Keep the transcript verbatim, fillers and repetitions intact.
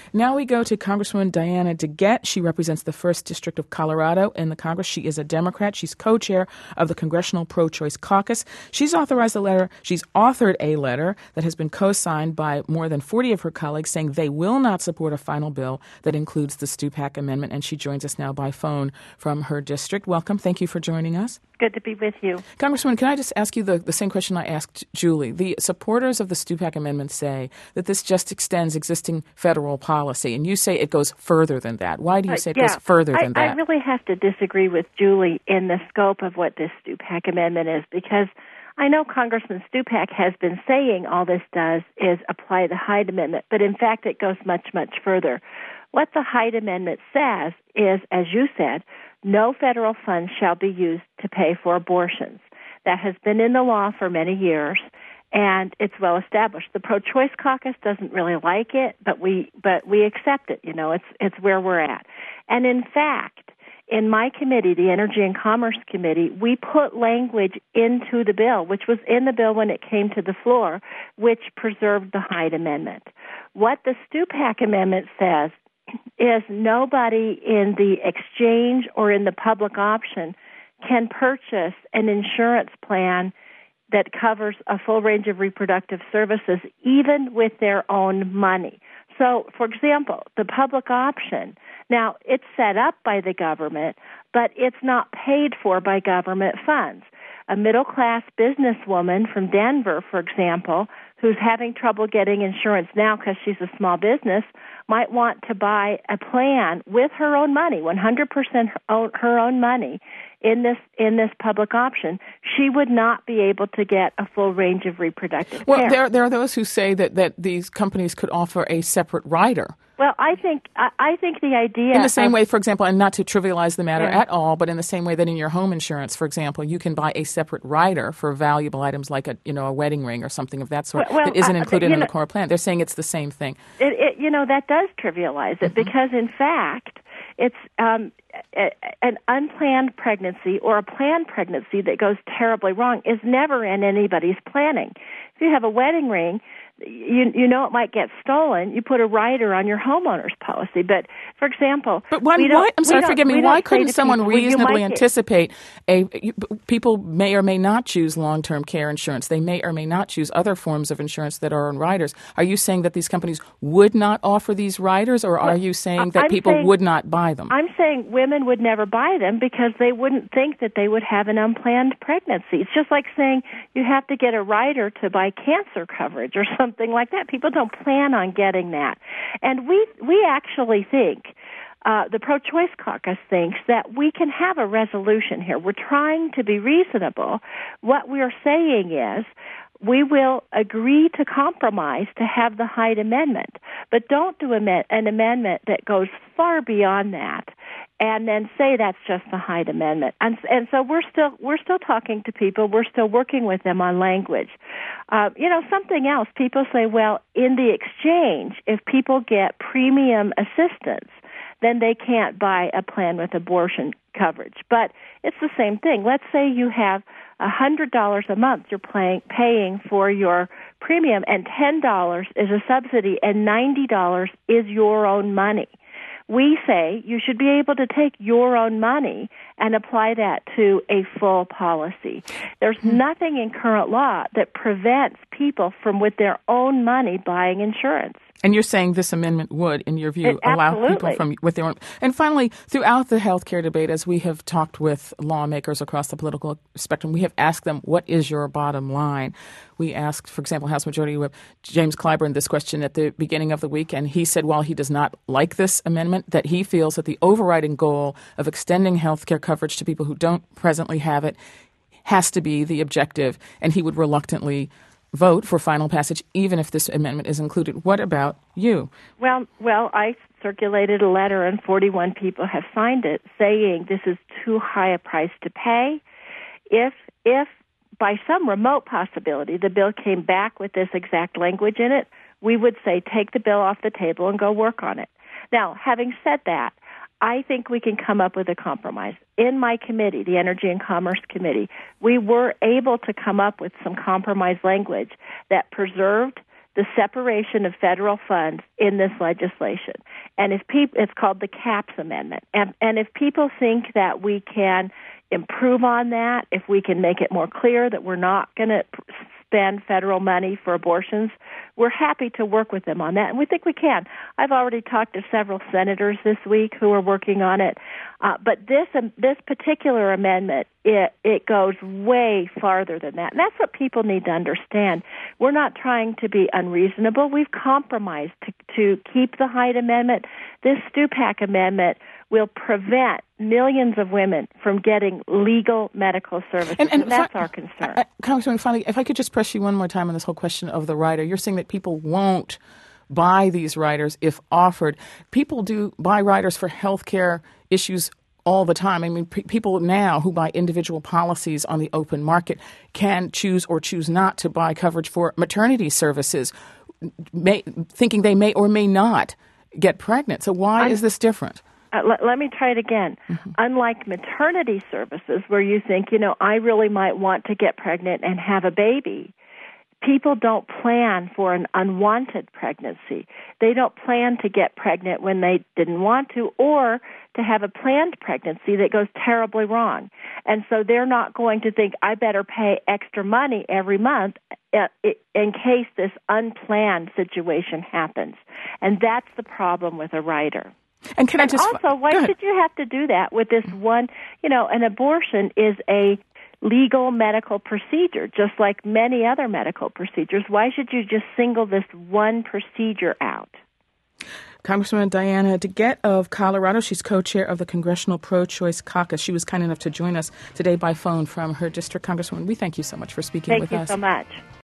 Now we go to Congresswoman Diana DeGette. She represents the first District of Colorado in the Congress. She is a Democrat. She's co-chair of the Congressional Pro-Choice Caucus. She's authorized a letter. She's authored a letter that has been co-signed by more than forty of her colleagues saying they will not support a final bill that includes the Stupak Amendment. And she joins us now by phone from her district. Welcome. Thank you for joining us. Good to be with you. Congresswoman, can I just ask you the, the same question I asked Julie? The supporters of the Stupak Amendment say that this just extends existing federal policy, and you say it goes further than that. Why do you say it uh, yeah, goes further I, than that? I really have to disagree with Julie in the scope of what this Stupak Amendment is, because I know Congressman Stupak has been saying all this does is apply the Hyde Amendment, but in fact it goes much, much further. What the Hyde Amendment says is, as you said, no federal funds shall be used to pay for abortions. That has been in the law for many years, and it's well established. The Pro-Choice Caucus doesn't really like it, but we but we accept it. You know, it's it's where we're at. And in fact, in my committee, the Energy and Commerce Committee, we put language into the bill, which was in the bill when it came to the floor, which preserved the Hyde Amendment. What the Stupak Amendment says is nobody in the exchange or in the public option can purchase an insurance plan that covers a full range of reproductive services, even with their own money. So, for example, the public option, now it's set up by the government, but it's not paid for by government funds. A middle-class businesswoman from Denver, for example, who's having trouble getting insurance now because she's a small business, might want to buy a plan with her own money, one hundred percent her own, her own money, in this in this public option. She would not be able to get a full range of reproductive well, care. Well, there, there are those who say that, that these companies could offer a separate rider. Well, I think I, I think the idea in the same of, way, for example, and not to trivialize the matter yeah. at all, but in the same way that in your home insurance, for example, you can buy a separate rider for valuable items like a you know a wedding ring or something of that sort well, that isn't uh, included in know, the core plan. They're saying it's the same thing. It, it, you know that does trivialize it, mm-hmm. because in fact it's um, a, an unplanned pregnancy or a planned pregnancy that goes terribly wrong is never in anybody's planning. If you have a wedding ring, you you know it might get stolen. You put a rider on your homeowner's policy. But, for example... But one, why, I'm sorry, forgive me, why couldn't someone people, reasonably well, anticipate a... People may or may not choose long-term care insurance. They may or may not choose other forms of insurance that are on riders. Are you saying that these companies would not offer these riders, or are you saying that I'm people saying, would not buy them? I'm saying women would never buy them because they wouldn't think that they would have an unplanned pregnancy. It's just like saying you have to get a rider to buy cancer coverage or something. Something like that. People don't plan on getting that. And we we actually think, uh, the Pro-Choice Caucus thinks that we can have a resolution here. We're trying to be reasonable. What we're saying is we will agree to compromise to have the Hyde Amendment, but don't do an amendment that goes far beyond that and then say that's just the Hyde Amendment. And, and so we're still we're still talking to people. We're still working with them on language. Uh, you know, something else. People say, well, in the exchange, if people get premium assistance, then they can't buy a plan with abortion coverage. But it's the same thing. Let's say you have one hundred dollars a month you're paying, paying for your premium, and ten dollars is a subsidy, and ninety dollars is your own money. We say you should be able to take your own money and apply that to a full policy. There's nothing in current law that prevents people from, with their own money, buying insurance. And you're saying this amendment would, in your view, it, allow people from with their own. And finally, throughout the healthcare debate, as we have talked with lawmakers across the political spectrum, we have asked them, what is your bottom line? We asked, for example, House Majority Whip James Clyburn this question at the beginning of the week, and he said while he does not like this amendment, that he feels that the overriding goal of extending healthcare coverage to people who don't presently have it has to be the objective, and he would reluctantly vote for final passage, even if this amendment is included. What about you? Well, well, I circulated a letter, and forty-one people have signed it, saying this is too high a price to pay. If, if by some remote possibility the bill came back with this exact language in it, we would say take the bill off the table and go work on it. Now, having said that, I think we can come up with a compromise. In my committee, the Energy and Commerce Committee, we were able to come up with some compromise language that preserved the separation of federal funds in this legislation. And if people, it's called the CAPS Amendment. And, and if people think that we can improve on that, if we can make it more clear that we're not going to spend federal money for abortions, we're happy to work with them on that, and we think we can. I've already talked to several senators this week who are working on it, uh, but this um, this particular amendment, it, it goes way farther than that, and that's what people need to understand. We're not trying to be unreasonable. We've compromised to, to keep the Hyde Amendment. This Stupak Amendment will prevent millions of women from getting legal medical services, and, and, and that's fi- our concern. Uh, Congresswoman, finally, if I could just press you one more time on this whole question of the rider. You're saying that people won't buy these riders if offered. People do buy riders for health care issues all the time. I mean, p- people now who buy individual policies on the open market can choose or choose not to buy coverage for maternity services, may, thinking they may or may not get pregnant. So why I'm- is this different? Uh, let, let me try it again. Mm-hmm. Unlike maternity services where you think, you know, I really might want to get pregnant and have a baby, people don't plan for an unwanted pregnancy. They don't plan to get pregnant when they didn't want to, or to have a planned pregnancy that goes terribly wrong. And so they're not going to think, I better pay extra money every month in case this unplanned situation happens. And that's the problem with a rider. And can and I just also, why should you have to do that with this one? You know, an abortion is a legal medical procedure, just like many other medical procedures. Why should you just single this one procedure out? Congresswoman Diana DeGette of Colorado. She's co-chair of the Congressional Pro-Choice Caucus. She was kind enough to join us today by phone from her district. Congresswoman, we thank you so much for speaking thank with you us. Thank you so much.